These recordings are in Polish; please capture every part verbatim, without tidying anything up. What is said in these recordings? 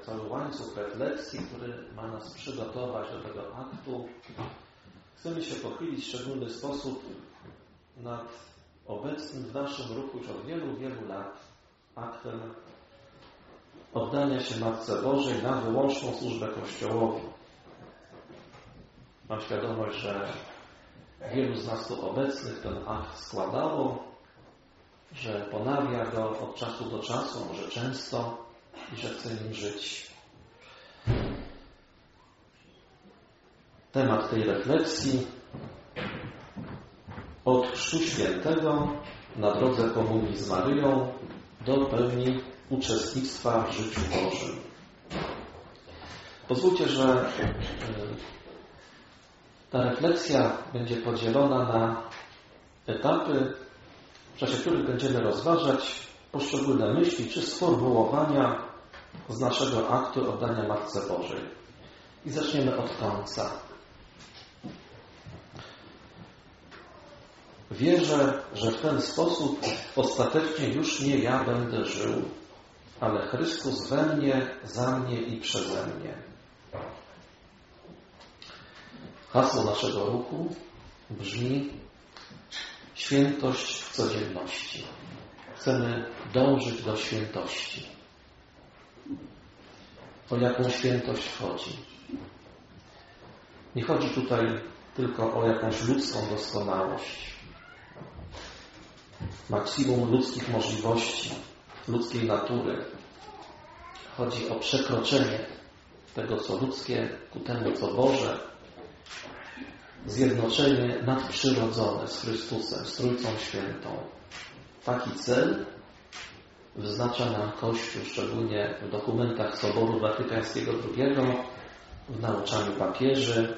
cały łańcuch refleksji, który ma nas przygotować do tego aktu. Chcemy się pochylić w szczególny sposób nad obecnym w naszym ruchu już od wielu, wielu lat aktem oddania się Matce Bożej na wyłączną służbę Kościołowi. Mam świadomość, że wielu z nas tu obecnych ten akt składało, że ponawia go od czasu do czasu, może często, i że chce nim żyć. Temat tej refleksji: od Chrztu Świętego na drodze komunii z Maryją do pełni uczestnictwa w życiu Bożym. Pozwólcie, że ta refleksja będzie podzielona na etapy, w czasie których będziemy rozważać poszczególne myśli czy sformułowania z naszego aktu oddania Matce Bożej. I zaczniemy od końca. Wierzę, że w ten sposób ostatecznie już nie ja będę żył, ale Chrystus we mnie, za mnie i przeze mnie. Hasło naszego ruchu brzmi: świętość w codzienności. Chcemy dążyć do świętości. O jaką świętość chodzi? Nie chodzi tutaj tylko o jakąś ludzką doskonałość. Maksimum ludzkich możliwości, ludzkiej natury. Chodzi o przekroczenie tego, co ludzkie, ku temu, co Boże. Zjednoczenie nadprzyrodzone z Chrystusem, z Trójcą Świętą. Taki cel wyznacza nam Kościół, szczególnie w dokumentach Soboru Watykańskiego drugiego, w nauczaniu papieży,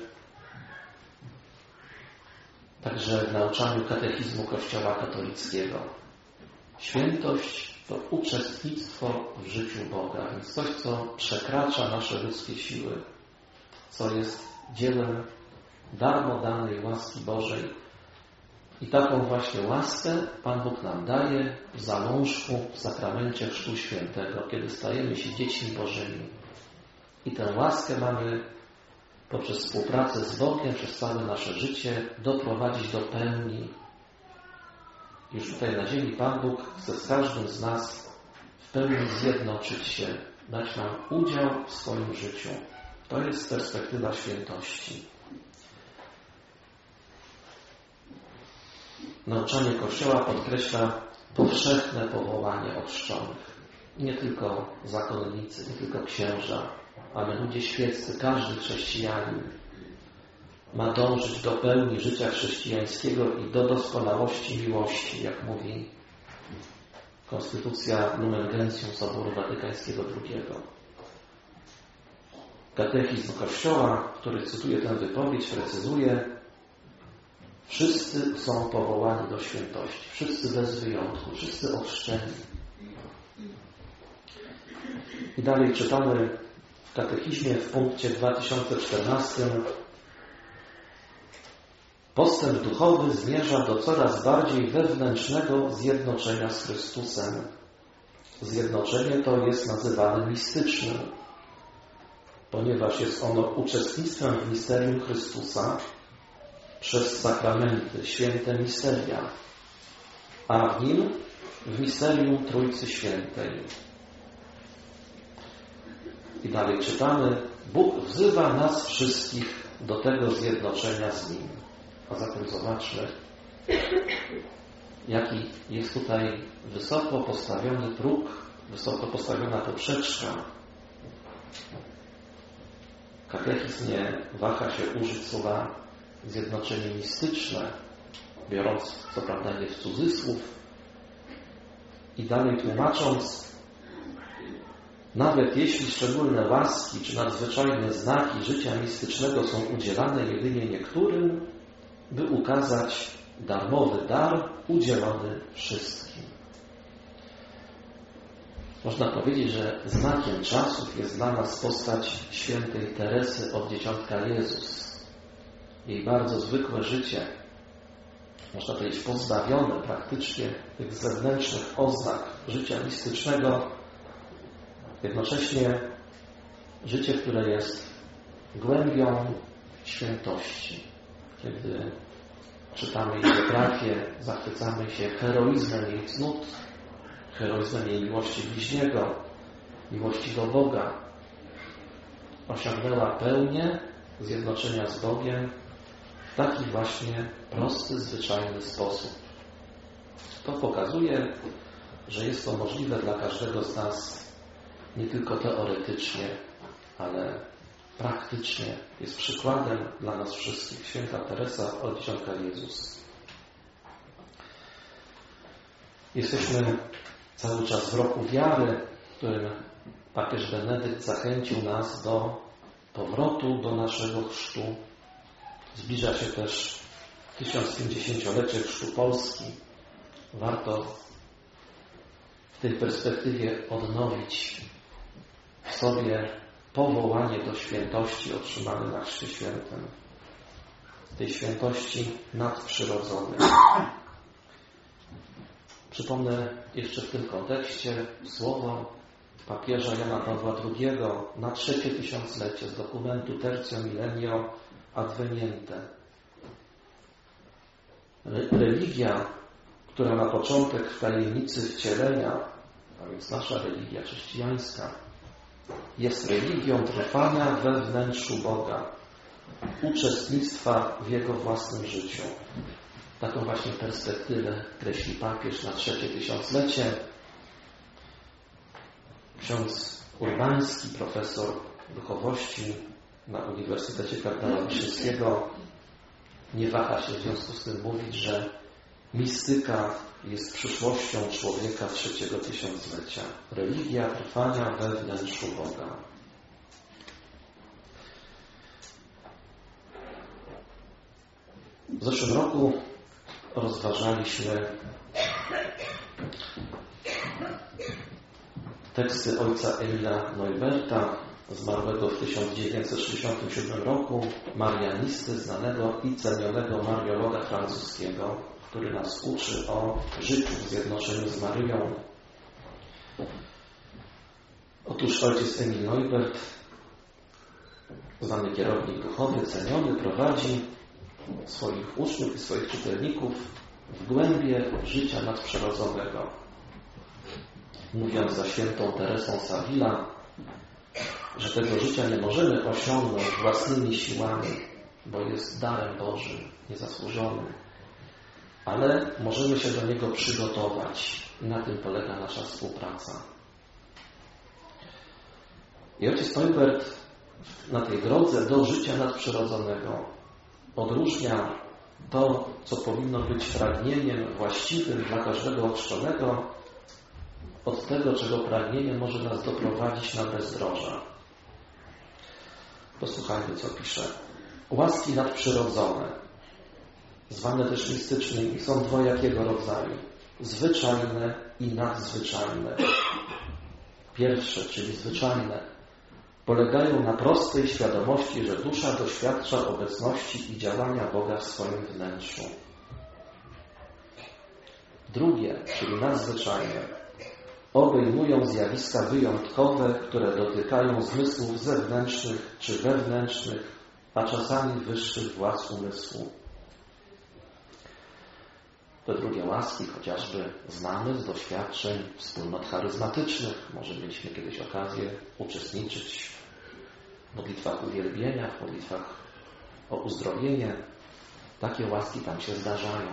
także w nauczaniu katechizmu Kościoła katolickiego. Świętość to uczestnictwo w życiu Boga, więc coś, co przekracza nasze ludzkie siły, co jest dziełem darmo danej łaski Bożej. I taką właśnie łaskę Pan Bóg nam daje w zalążku, w sakramencie Chrztu Świętego, kiedy stajemy się dziećmi Bożymi. I tę łaskę mamy poprzez współpracę z Bogiem przez całe nasze życie doprowadzić do pełni. Już tutaj na ziemi Pan Bóg chce z każdym z nas w pełni zjednoczyć się, dać nam udział w swoim życiu. To jest perspektywa świętości. Nauczanie Kościoła podkreśla powszechne powołanie ochrzczonych. Nie tylko zakonnicy, nie tylko księża, ale ludzie świeccy, każdy chrześcijanin ma dążyć do pełni życia chrześcijańskiego i do doskonałości miłości, jak mówi Konstytucja Lumen Gentium Soboru Watykańskiego drugiego. Katechizm Kościoła, który cytuje tę wypowiedź, precyzuje: wszyscy są powołani do świętości. Wszyscy bez wyjątku. Wszyscy ochrzczeni. I dalej czytamy w katechizmie w punkcie dwa tysiące czternastym: postęp duchowy zmierza do coraz bardziej wewnętrznego zjednoczenia z Chrystusem. Zjednoczenie to jest nazywane mistycznym, ponieważ jest ono uczestnictwem w misterium Chrystusa przez sakramenty, święte misteria, a w nim w misterium Trójcy Świętej. I dalej czytamy: Bóg wzywa nas wszystkich do tego zjednoczenia z Nim. A zatem zobaczmy, jaki jest tutaj wysoko postawiony próg, wysoko postawiona poprzeczka. Katechizm nie waha się użyć słowa zjednoczenie mistyczne, biorąc co prawda je w cudzysłów, i dalej tłumacząc: nawet jeśli szczególne łaski czy nadzwyczajne znaki życia mistycznego są udzielane jedynie niektórym, by ukazać darmowy dar udzielony wszystkim. Można powiedzieć, że znakiem czasów jest dla nas postać świętej Teresy od Dzieciątka Jezus. Jej bardzo zwykłe życie, można powiedzieć pozbawione praktycznie tych zewnętrznych oznak życia mistycznego, jednocześnie Życie, które jest głębią świętości. Kiedy czytamy jej biografię, zachwycamy się heroizmem jej cnót, heroizmem jej miłości bliźniego, miłości do Boga. Osiągnęła pełnię zjednoczenia z Bogiem w taki właśnie prosty, zwyczajny sposób. To pokazuje, że jest to możliwe dla każdego z nas nie tylko teoretycznie, ale praktycznie. Jest przykładem dla nas wszystkich. Święta Teresa od Dzieciątka Jezus. Jesteśmy cały czas w roku wiary, w którym papież Benedykt zachęcił nas do powrotu do naszego chrztu. Zbliża się też tysiąc pięćdziesięciolecie chrztu Polski. Warto w tej perspektywie odnowić w sobie powołanie do świętości otrzymane na Chrzcie Świętym. Tej świętości nadprzyrodzonej. Przypomnę jeszcze w tym kontekście słowo papieża Jana Pawła drugiego na trzecie tysiąclecie z dokumentu Tertio Millennio Adveniente. Religia, która ma początek w tajemnicy wcielenia, a więc nasza religia chrześcijańska, jest religią trwania we wnętrzu Boga, uczestnictwa w Jego własnym życiu. Taką właśnie perspektywę kreśli papież na trzecie tysiąclecie. Ksiądz Urbański, profesor duchowości na Uniwersytecie Kardynała Wyszyńskiego, nie waha się w związku z tym mówić, że mistyka jest przyszłością człowieka trzeciego tysiąclecia. Religia trwania we wnętrzu Boga. W zeszłym roku rozważaliśmy teksty ojca Emila Neuberta, zmarłego w tysiąc dziewięćset sześćdziesiątym siódmym roku, marianisty, znanego i cenionego mariologa francuskiego, który nas uczy o życiu w zjednoczeniu z Maryją. Otóż ojciec Emil Neubert, znany kierownik duchowy, ceniony, prowadzi swoich uczniów i swoich czytelników w głębie życia nadprzyrodzonego. Mówiąc za świętą Teresą z Avila, że tego życia nie możemy osiągnąć własnymi siłami, bo jest darem Bożym, niezasłużonym, ale możemy się do niego przygotować i na tym polega nasza współpraca. I ojciec Neubert na tej drodze do życia nadprzyrodzonego odróżnia to, co powinno być pragnieniem właściwym dla każdego ochrzczonego, od tego, czego pragnienie może nas doprowadzić na bezdroża. Posłuchajmy, co pisze. Łaski nadprzyrodzone, zwane też mistycznymi, są dwojakiego rodzaju. Zwyczajne i nadzwyczajne. Pierwsze, czyli zwyczajne, polegają na prostej świadomości, że dusza doświadcza obecności i działania Boga w swoim wnętrzu. Drugie, czyli nadzwyczajne, obejmują zjawiska wyjątkowe, które dotykają zmysłów zewnętrznych czy wewnętrznych, a czasami wyższych władz umysłu. Te drugie łaski chociażby znamy z doświadczeń wspólnot charyzmatycznych. Może mieliśmy kiedyś okazję uczestniczyć w modlitwach uwielbienia, w modlitwach o uzdrowienie. Takie łaski tam się zdarzają.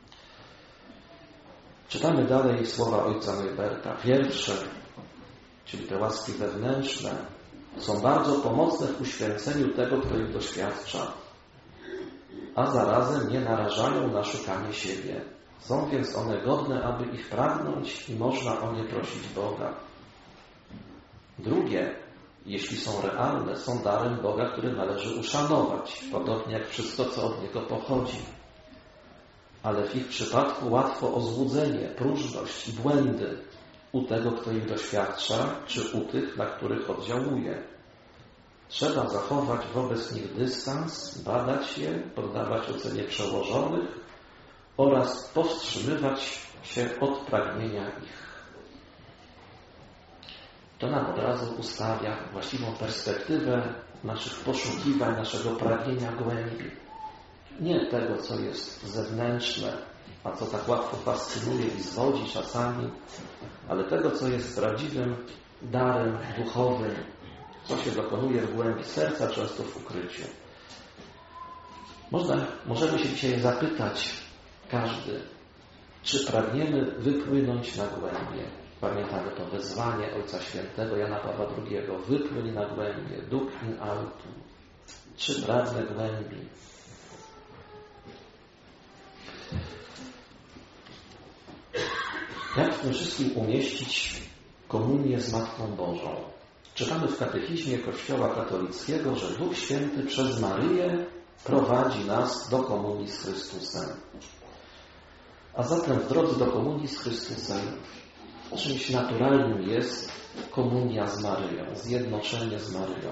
Czytamy dalej słowa ojca Neuberta. Pierwsze, czyli te łaski wewnętrzne, są bardzo pomocne w uświęceniu tego, kto ich doświadcza, a zarazem nie narażają na szukanie siebie. Są więc one godne, aby ich pragnąć i można o nie prosić Boga. Drugie, jeśli są realne, są darem Boga, który należy uszanować, podobnie jak wszystko, co od Niego pochodzi. Ale w ich przypadku łatwo o złudzenie, próżność i błędy u tego, kto ich doświadcza, czy u tych, na których oddziałuje. Trzeba zachować wobec nich dystans, badać je, poddawać ocenie przełożonych oraz powstrzymywać się od pragnienia ich. to nam od razu ustawia właściwą perspektywę naszych poszukiwań, naszego pragnienia głębi. Nie tego, co jest zewnętrzne, a co tak łatwo fascynuje i zwodzi czasami, ale tego, co jest prawdziwym darem duchowym, co się dokonuje w głębi serca, często w ukryciu. Można, możemy się dzisiaj zapytać, każdy, czy pragniemy wypłynąć na głębie. Pamiętamy to wezwanie Ojca Świętego Jana Pawła drugiego. Wypłyń na głębie, duc in altum. Czy pragnę głębi? Jak w tym wszystkim umieścić komunię z Matką Bożą? Czytamy w katechizmie Kościoła katolickiego, że Duch Święty przez Maryję prowadzi nas do komunii z Chrystusem. A zatem w drodze do komunii z Chrystusem czymś naturalnym jest komunia z Maryją, zjednoczenie z Maryją.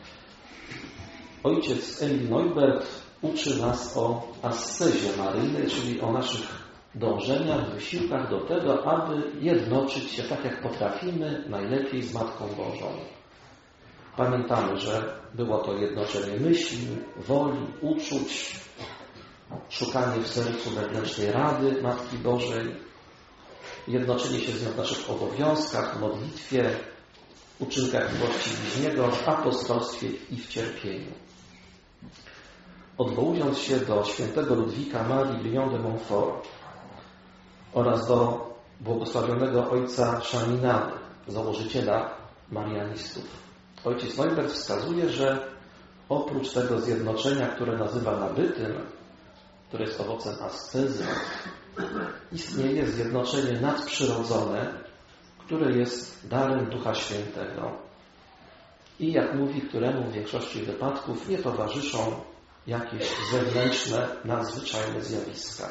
Ojciec Emil Neubert uczy nas o ascezie maryjnej, czyli o naszych dążeniach, wysiłkach do tego, aby jednoczyć się tak, jak potrafimy, najlepiej z Matką Bożą. Pamiętamy, że było to jednoczenie myśli, woli, uczuć, szukanie w sercu wewnętrznej rady Matki Bożej, jednoczenie się z nią w naszych obowiązkach, modlitwie, uczynkach miłości bliźniego, w apostolstwie i w cierpieniu. Odwołując się do świętego Ludwika Marii Grignon de Montfort oraz do błogosławionego ojca Chaminady, założyciela marianistów, ojciec Neubert wskazuje, że oprócz tego zjednoczenia, które nazywa nabytym, które jest owocem ascezy, istnieje zjednoczenie nadprzyrodzone, które jest darem Ducha Świętego i, jak mówi, któremu w większości wypadków nie towarzyszą jakieś zewnętrzne, nadzwyczajne zjawiska.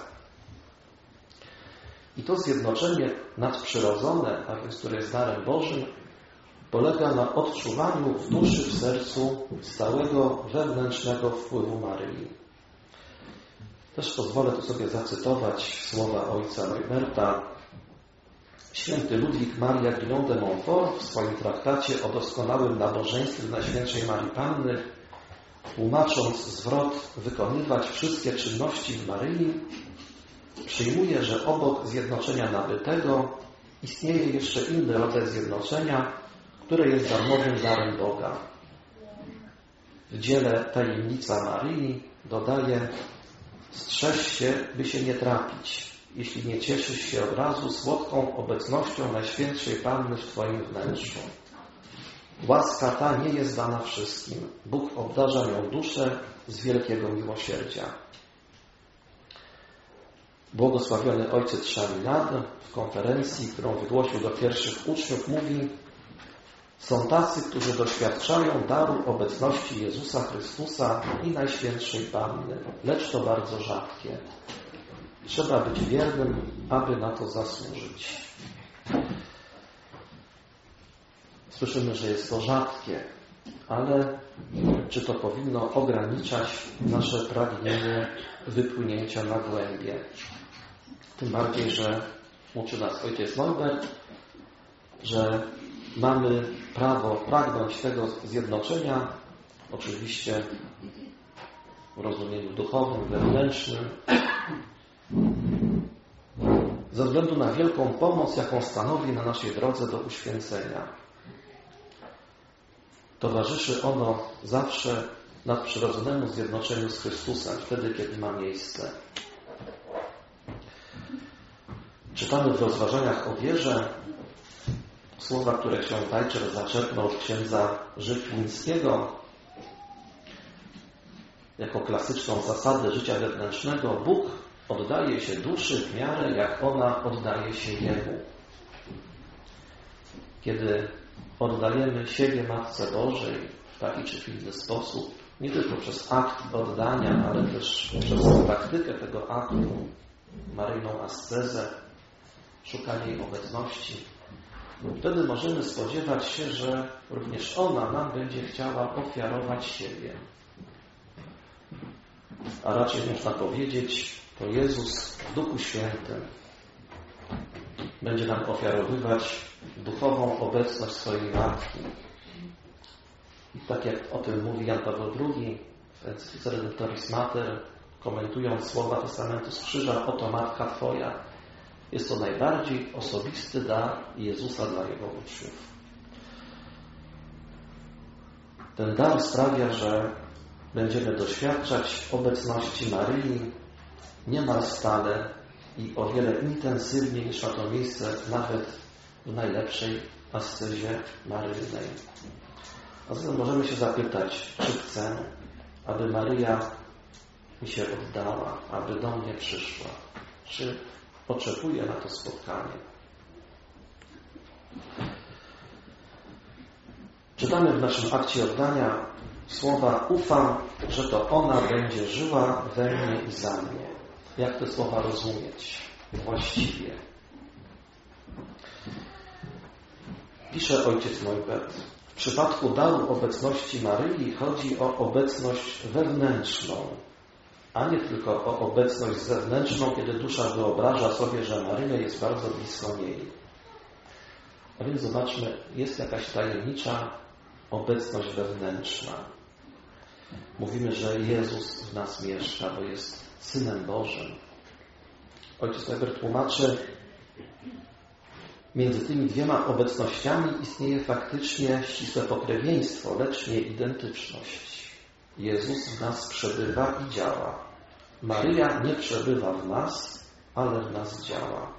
I to zjednoczenie nadprzyrodzone, a więc które jest darem Bożym, polega na odczuwaniu w duszy, w sercu stałego wewnętrznego wpływu Maryi. Też pozwolę tu sobie zacytować słowa ojca Neuberta. Święty Ludwik Maria Grignon de Montfort w swoim traktacie o doskonałym nabożeństwie Najświętszej Marii Panny, tłumacząc zwrot wykonywać wszystkie czynności w Maryi, przyjmuje, że obok zjednoczenia nabytego istnieje jeszcze inny rodzaj zjednoczenia, które jest darmowym darem Boga. W dziele Tajemnica Maryi dodaje: strzeż się, by się nie trapić, jeśli nie cieszysz się od razu słodką obecnością Najświętszej Panny w Twoim wnętrzu. Łaska ta nie jest dana wszystkim. Bóg obdarza nią duszę z wielkiego miłosierdzia. Błogosławiony ojciec Chaminade w konferencji, którą wygłosił do pierwszych uczniów, mówi: są tacy, którzy doświadczają daru obecności Jezusa Chrystusa i Najświętszej Panny, lecz to bardzo rzadkie. Trzeba być wiernym, aby na to zasłużyć. Słyszymy, że jest to rzadkie, ale czy to powinno ograniczać nasze pragnienie wypłynięcia na głębie? Tym bardziej, że uczy nas ojciec Neubert, że mamy prawo pragnąć tego zjednoczenia, oczywiście w rozumieniu duchowym, wewnętrznym, ze względu na wielką pomoc, jaką stanowi na naszej drodze do uświęcenia. Towarzyszy ono zawsze nadprzyrodzonemu zjednoczeniu z Chrystusem, wtedy, kiedy ma miejsce. Czytamy w rozważaniach o wierze słowa, które ksiądz Dajczer zaczerpnął od księdza Żytlińskiego jako klasyczną zasadę życia wewnętrznego. Bóg oddaje się duszy w miarę, jak ona oddaje się Jemu. Kiedy oddajemy siebie Matce Bożej w taki czy w inny sposób, nie tylko przez akt oddania, ale też przez praktykę tego aktu, maryjną ascezę, szukanie jej obecności, wtedy możemy spodziewać się, że również ona nam będzie chciała ofiarować siebie. A raczej można powiedzieć, to Jezus w Duchu Świętym będzie nam ofiarowywać duchową obecność swojej Matki. I tak jak o tym mówi Jan Paweł drugi w encyklice Redemptoris Mater, komentując słowa Testamentu z krzyża, oto Matka Twoja. Jest to najbardziej osobisty dar Jezusa dla Jego uczniów. Ten dar sprawia, że będziemy doświadczać obecności Maryi niemal stale i o wiele intensywniej niż ma to miejsce nawet w najlepszej ascezie maryjnej. A zatem możemy się zapytać, czy chcę, aby Maryja mi się oddała, aby do mnie przyszła, czy oczekuję na to spotkanie. Czytamy w naszym akcie oddania słowa: ufam, że to ona będzie żyła we mnie i za mnie. Jak te słowa rozumieć właściwie? Pisze ojciec Neubert: w przypadku daru obecności Maryi chodzi o obecność wewnętrzną, a nie tylko o obecność zewnętrzną, kiedy dusza wyobraża sobie, że Maryja jest bardzo blisko niej. A więc zobaczmy, jest jakaś tajemnicza obecność wewnętrzna. Mówimy, że Jezus w nas mieszka, bo jest Synem Bożym. Ojciec Neubert tłumaczy, między tymi dwiema obecnościami istnieje faktycznie ścisłe pokrewieństwo, lecz nie identyczność. Jezus w nas przebywa i działa. Maryja nie przebywa w nas, ale w nas działa.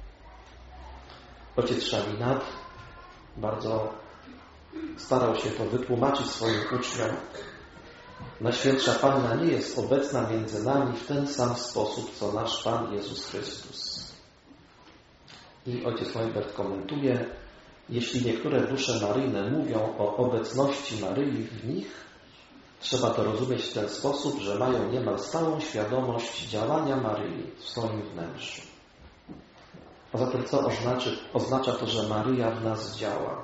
Ojciec Chaminade bardzo starał się to wytłumaczyć swoim uczniom. Najświętsza Panna nie jest obecna między nami w ten sam sposób, co nasz Pan Jezus Chrystus. I ojciec Neubert komentuje, jeśli niektóre dusze maryjne mówią o obecności Maryi w nich, trzeba to rozumieć w ten sposób, że mają niemal stałą świadomość działania Maryi w swoim wnętrzu. A zatem co oznaczy, oznacza to, że Maryja w nas działa?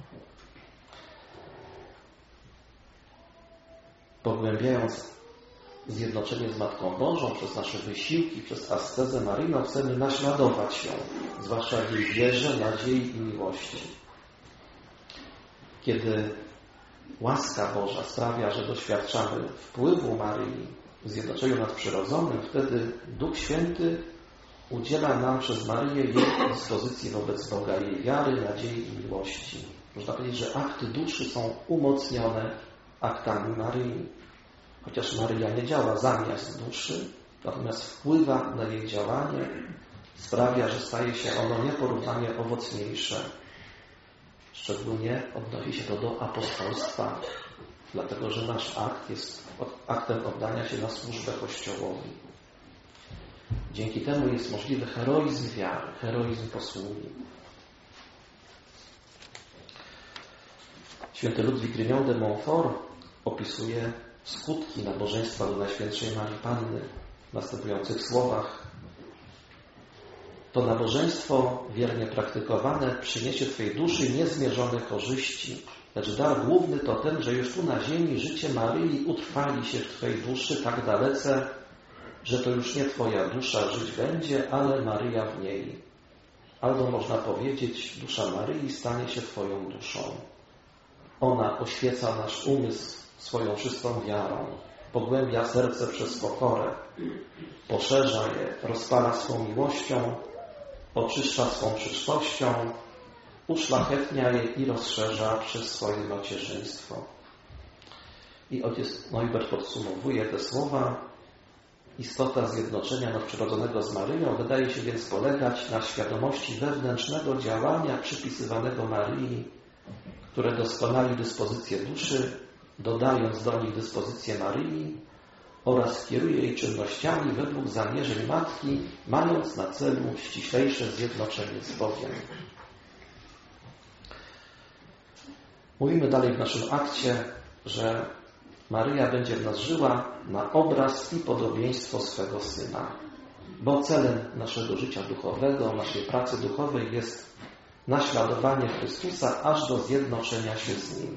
Pogłębiając zjednoczenie z Matką Bożą przez nasze wysiłki, przez ascezę maryjną, chcemy naśladować ją, zwłaszcza w jej wierze, nadziei i miłości. Kiedy łaska Boża sprawia, że doświadczamy wpływu Maryi w zjednoczeniu nadprzyrodzonym, wtedy Duch Święty udziela nam przez Maryję jej dyspozycji wobec Boga, jej wiary, nadziei i miłości. Można powiedzieć, że akty duszy są umocnione aktami Maryi. Chociaż Maryja nie działa zamiast duszy, natomiast wpływa na jej działanie, sprawia, że staje się ono nieporównanie owocniejsze. Szczególnie odnosi się to do apostołstwa, dlatego że nasz akt jest aktem oddania się na służbę Kościołowi. Dzięki temu jest możliwy heroizm wiary, heroizm posługi. Święty Ludwik Grignon de Montfort opisuje skutki nabożeństwa do Najświętszej Marii Panny w następujących słowach: to nabożeństwo wiernie praktykowane przyniesie Twojej duszy niezmierzone korzyści, lecz dar główny to ten, że już tu na ziemi życie Maryi utrwali się w Twojej duszy tak dalece, że to już nie Twoja dusza żyć będzie, ale Maryja w niej. Albo można powiedzieć, dusza Maryi stanie się Twoją duszą. Ona oświeca nasz umysł swoją czystą wiarą, pogłębia serce przez pokorę, poszerza je, rozpala swą miłością, oczyszcza swą czystością, uszlachetnia je i rozszerza przez swoje macierzyństwo. I ojciec Neubert podsumowuje te słowa: istota zjednoczenia nadprzyrodzonego z Maryją wydaje się więc polegać na świadomości wewnętrznego działania przypisywanego Maryi, które doskonali dyspozycję duszy, dodając do nich dyspozycję Maryi, oraz kieruje jej czynnościami według zamierzeń Matki, mając na celu ściślejsze zjednoczenie z Bogiem. Mówimy dalej w naszym akcie, że Maryja będzie w nas żyła na obraz i podobieństwo swego Syna, bo celem naszego życia duchowego, naszej pracy duchowej jest naśladowanie Chrystusa aż do zjednoczenia się z Nim.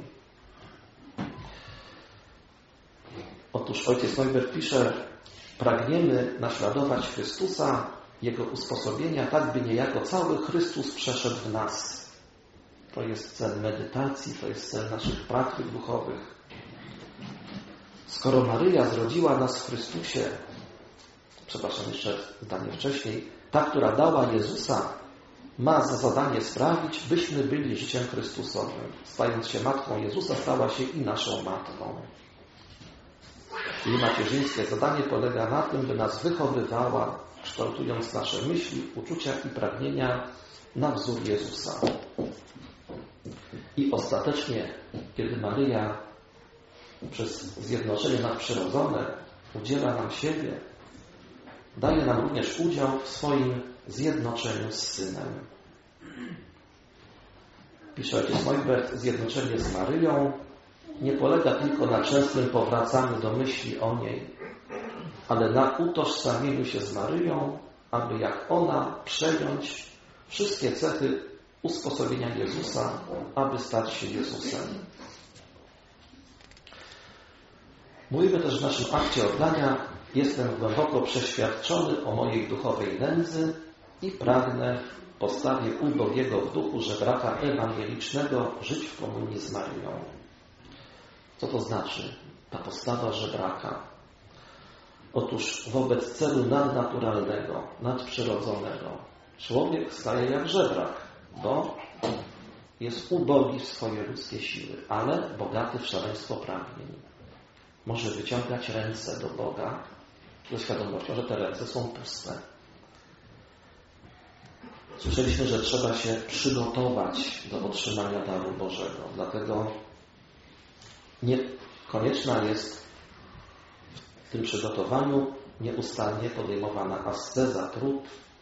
Otóż ojciec Neubert pisze: pragniemy naśladować Chrystusa, Jego usposobienia, tak by niejako cały Chrystus przeszedł w nas. To jest cel medytacji, to jest cel naszych praktyk duchowych. Skoro Maryja zrodziła nas w Chrystusie, przepraszam, jeszcze zdanie wcześniej, ta, która dała Jezusa, ma za zadanie sprawić, byśmy byli życiem Chrystusowym. Stając się matką Jezusa, stała się i naszą matką. Jej macierzyńskie zadanie polega na tym, by nas wychowywała, kształtując nasze myśli, uczucia i pragnienia na wzór Jezusa. I ostatecznie, kiedy Maryja przez zjednoczenie nadprzyrodzone udziela nam siebie, daje nam również udział w swoim zjednoczeniu z Synem. Pisze ojciec Neubert, zjednoczenie z Maryją nie polega tylko na częstym powracaniu do myśli o niej, ale na utożsamieniu się z Maryją, aby jak ona przejąć wszystkie cechy usposobienia Jezusa, aby stać się Jezusem. Mówimy też w naszym akcie oddania: jestem głęboko przeświadczony o mojej duchowej nędzy i pragnę w postawie ubogiego w duchu żebraka ewangelicznego żyć w komunii z Maryją. Co to znaczy ta postawa żebraka? Otóż wobec celu nadnaturalnego, nadprzyrodzonego człowiek staje jak żebrak, bo jest ubogi w swoje ludzkie siły, ale bogaty w szaleństwo pragnień. Może wyciągać ręce do Boga ze świadomością, że te ręce są puste. Słyszeliśmy, że trzeba się przygotować do otrzymania daru Bożego. Dlatego nie, konieczna jest w tym przygotowaniu nieustannie podejmowana asceza, trud.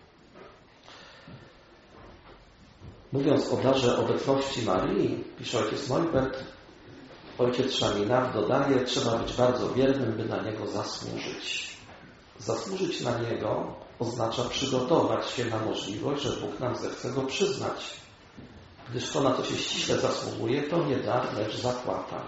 Mówiąc o darze obecności Maryi, pisze ojciec Neubert, ojciec Szaminach dodaje, trzeba być bardzo wiernym, by na niego zasłużyć. Zasłużyć na niego oznacza przygotować się na możliwość, że Bóg nam zechce go przyznać. Gdyż to, na co się ściśle zasługuje, to nie dar, lecz zapłata.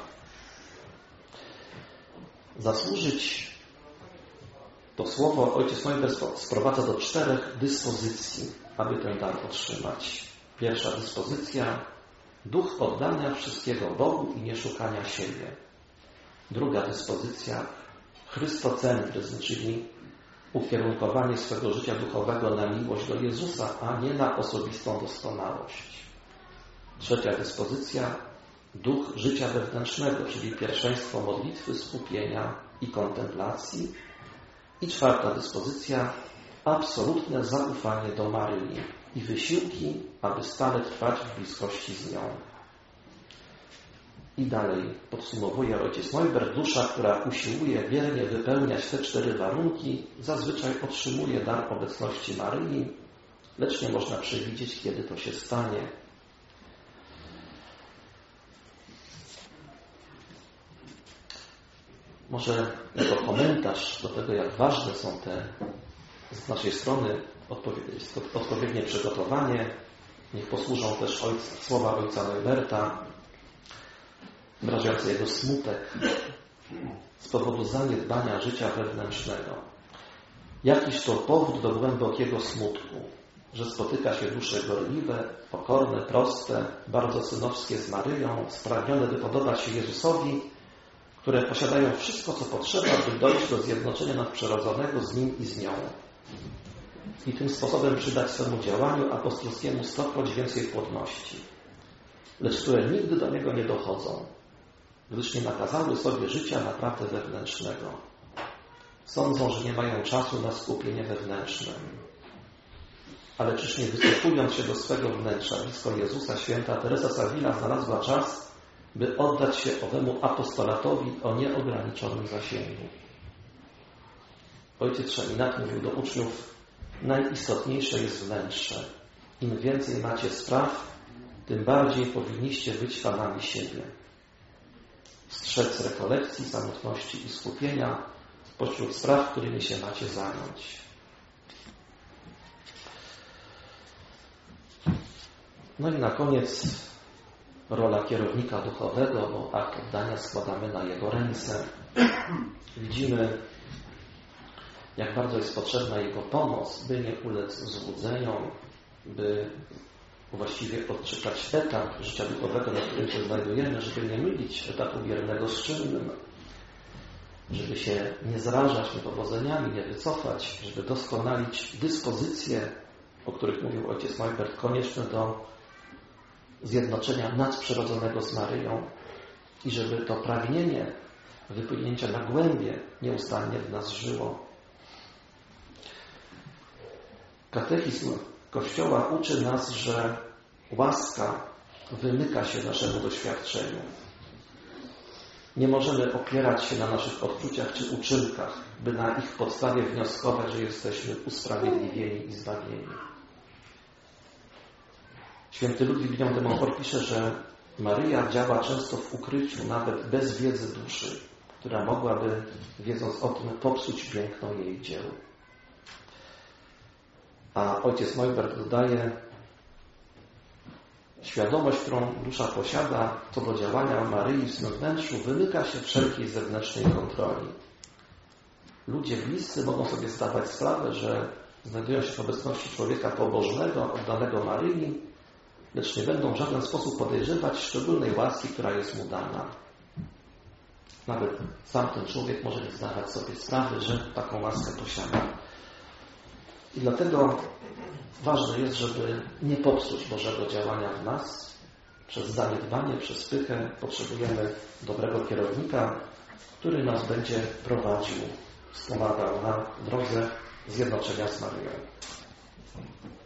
Zasłużyć to słowo ojciec Neubert sprowadza do czterech dyspozycji, aby ten dar otrzymać. Pierwsza dyspozycja: duch oddania wszystkiego Bogu i nie szukania siebie. Druga dyspozycja: chrystocentryzm, czyli ukierunkowanie swego życia duchowego na miłość do Jezusa, a nie na osobistą doskonałość. Trzecia dyspozycja: duch życia wewnętrznego, czyli pierwszeństwo modlitwy, skupienia i kontemplacji. I czwarta dyspozycja: absolutne zaufanie do Maryi i wysiłki, aby stale trwać w bliskości z nią. I dalej podsumowuje ojciec Neubert, dusza, która usiłuje wiernie wypełniać te cztery warunki, zazwyczaj otrzymuje dar obecności Maryi, lecz nie można przewidzieć, kiedy to się stanie. Może jako komentarz do tego, jak ważne są te z naszej strony odpowiednie przygotowanie, niech posłużą też ojca, słowa ojca Neuberta, wyrażające jego smutek z powodu zaniedbania życia wewnętrznego. Jakiż to powód do głębokiego smutku, że spotyka się dusze gorliwe, pokorne, proste, bardzo synowskie z Maryją, spragnione, by podobać się Jezusowi, które posiadają wszystko, co potrzeba, by dojść do zjednoczenia nadprzyrodzonego z Nim i z nią. I tym sposobem przydać swemu działaniu apostolskiemu stokroć więcej płodności, lecz które nigdy do niego nie dochodzą, gdyż nie nakazały sobie życia naprawdę wewnętrznego. Sądzą, że nie mają czasu na skupienie wewnętrzne. Ale czyż nie wycofując się do swego wnętrza blisko Jezusa, święta Teresa z Avila znalazła czas, by oddać się owemu apostolatowi o nieograniczonym zasięgu. Ojciec Szaminach mówił do uczniów: najistotniejsze jest wnętrze. Im więcej macie spraw, tym bardziej powinniście być panami siebie. Strzec rekolekcji, samotności i skupienia pośród spraw, którymi się macie zająć. No i na koniec rola kierownika duchowego, bo akt oddania składamy na jego ręce. Widzimy jak bardzo jest potrzebna Jego pomoc, by nie ulec złudzeniom, by właściwie odczytać etap życia duchowego, na którym się znajdujemy, żeby nie mylić etapu wiernego z czynnym, żeby się nie zrażać niepowodzeniami, nie wycofać, żeby doskonalić dyspozycje, o których mówił ojciec Neubert, konieczne do zjednoczenia nadprzyrodzonego z Maryją i żeby to pragnienie wypłynięcia na głębie nieustannie w nas żyło. Katechizm Kościoła uczy nas, że łaska wymyka się naszemu doświadczeniu. Nie możemy opierać się na naszych odczuciach czy uczynkach, by na ich podstawie wnioskować, że jesteśmy usprawiedliwieni i zbawieni. Święty Ludwik Guillaume de Montfort pisze, że Maryja działa często w ukryciu, nawet bez wiedzy duszy, która mogłaby, wiedząc o tym, popsuć piękno jej dzieł. A ojciec Neubert dodaje, świadomość, którą dusza posiada, co do działania Maryi w swym wnętrzu, wymyka się wszelkiej zewnętrznej kontroli. Ludzie bliscy mogą sobie zdawać sprawę, że znajdują się w obecności człowieka pobożnego, oddanego Maryi, lecz nie będą w żaden sposób podejrzewać szczególnej łaski, która jest mu dana. Nawet sam ten człowiek może nie zdawać sobie sprawy, że taką łaskę posiada. I dlatego ważne jest, żeby nie popsuć Bożego działania w nas. Przez zaniedbanie, przez pychę potrzebujemy dobrego kierownika, który nas będzie prowadził, wspomagał na drodze zjednoczenia z Maryją.